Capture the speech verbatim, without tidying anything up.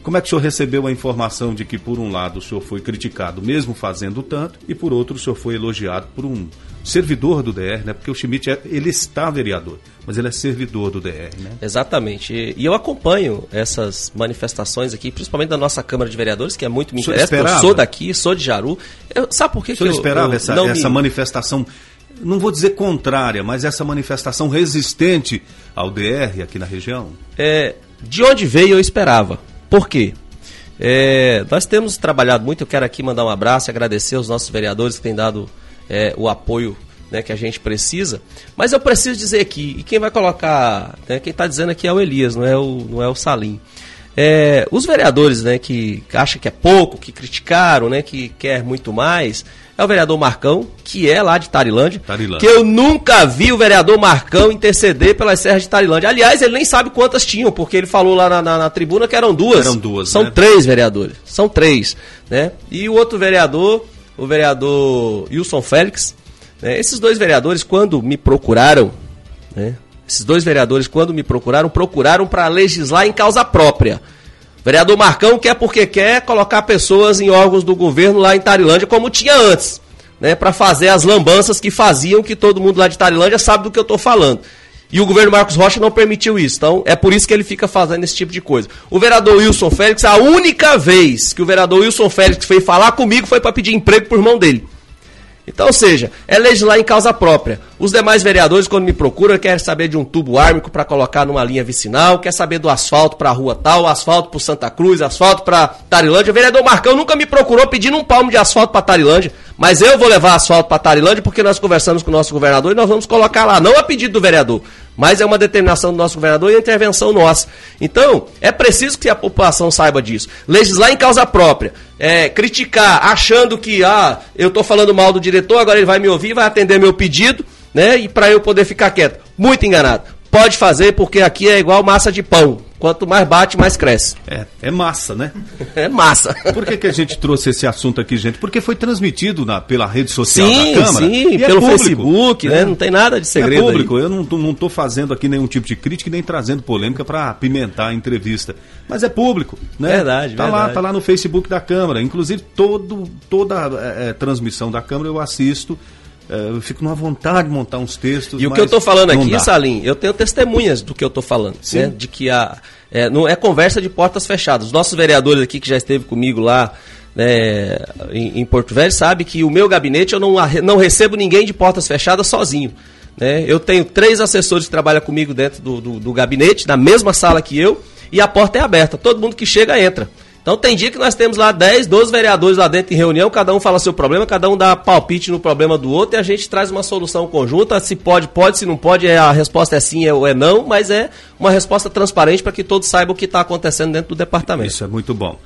Como é que o senhor recebeu a informação de que, por um lado, o senhor foi criticado, mesmo fazendo tanto, e por outro, o senhor foi elogiado por um servidor do D R, né? Porque o Schmidt, é, ele está vereador, mas ele é servidor do D R, né? Exatamente. E, e eu acompanho essas manifestações aqui, principalmente da nossa Câmara de Vereadores, que é muito me interessa, porque eu sou daqui, sou de Jaru. Eu, sabe por que, que eu... O senhor esperava eu, essa, não essa me... manifestação, não vou dizer contrária, mas essa manifestação resistente ao D R aqui na região? É, de onde veio eu esperava. Por quê? É, nós temos trabalhado muito, eu quero aqui mandar um abraço e agradecer aos nossos vereadores que têm dado é, o apoio, né, que a gente precisa, mas eu preciso dizer aqui, e quem vai colocar, né, quem está dizendo aqui é o Elias, não é o, não é o Salim. É, os vereadores, né, que acham que é pouco, que criticaram, né, que quer muito mais, é o vereador Marcão, que é lá de Tarilândia, Tarilândia, que eu nunca vi o vereador Marcão interceder pelas serras de Tarilândia. Aliás, ele nem sabe quantas tinham, porque ele falou lá na, na, na tribuna que eram duas. Eram duas, São né? três vereadores, são três, né? E o outro vereador, o vereador Wilson Félix, né? Esses dois vereadores, quando me procuraram, né? Esses dois vereadores, quando me procuraram, procuraram para legislar em causa própria. O vereador Marcão quer porque quer colocar pessoas em órgãos do governo lá em Tarilândia, como tinha antes, né, para fazer as lambanças que faziam, que todo mundo lá de Tarilândia sabe do que eu estou falando. E o governo Marcos Rocha não permitiu isso, então é por isso que ele fica fazendo esse tipo de coisa. O vereador Wilson Félix, a única vez que o vereador Wilson Félix veio falar comigo foi para pedir emprego por irmão dele. Então, ou seja, é legislar em causa própria. Os demais vereadores, quando me procuram, querem saber de um tubo ármico para colocar numa linha vicinal, quer saber do asfalto para a rua tal, asfalto para Santa Cruz, asfalto para Tarilândia. O vereador Marcão nunca me procurou pedindo um palmo de asfalto para Tarilândia, mas eu vou levar asfalto para Tarilândia porque nós conversamos com o nosso governador e nós vamos colocar lá, não a pedido do vereador, mas é uma determinação do nosso governador e a intervenção nossa. Então, é preciso que a população saiba disso. Legislar em causa própria, é, criticar, achando que, ah, eu estou falando mal do diretor, agora ele vai me ouvir, vai atender meu pedido, né, e para eu poder ficar quieto. Muito enganado. Pode fazer, porque aqui é igual massa de pão. Quanto mais bate, mais cresce. É, é massa, né? É massa. Por que, que a gente trouxe esse assunto aqui, gente? Porque foi transmitido na, pela rede social sim, da Câmara. Sim, sim, pelo é Facebook, né? Não tem nada de segredo. É público, aí. Eu não estou fazendo aqui nenhum tipo de crítica, nem trazendo polêmica para apimentar a entrevista. Mas é público, né? Verdade, tá verdade. Lá, tá lá no Facebook da Câmara. Inclusive, todo, toda é, transmissão da Câmara eu assisto. Eu fico numa vontade de montar uns textos. E o que eu estou falando aqui, dá. Salim, eu tenho testemunhas do que eu estou falando, né? De que a, é, não é conversa de portas fechadas. Os nossos vereadores aqui, que já esteve comigo lá, né, em, em Porto Velho, sabe que o meu gabinete eu não, não recebo ninguém de portas fechadas sozinho. Né? Eu tenho três assessores que trabalham comigo dentro do, do, do gabinete, na mesma sala que eu, e a porta é aberta. Todo mundo que chega entra. Então tem dia que nós temos lá dez, doze vereadores lá dentro em reunião, cada um fala seu problema, cada um dá palpite no problema do outro e a gente traz uma solução conjunta, se pode, pode, se não pode, é, a resposta é sim ou é não, mas é uma resposta transparente para que todos saibam o que está acontecendo dentro do departamento. Isso é muito bom.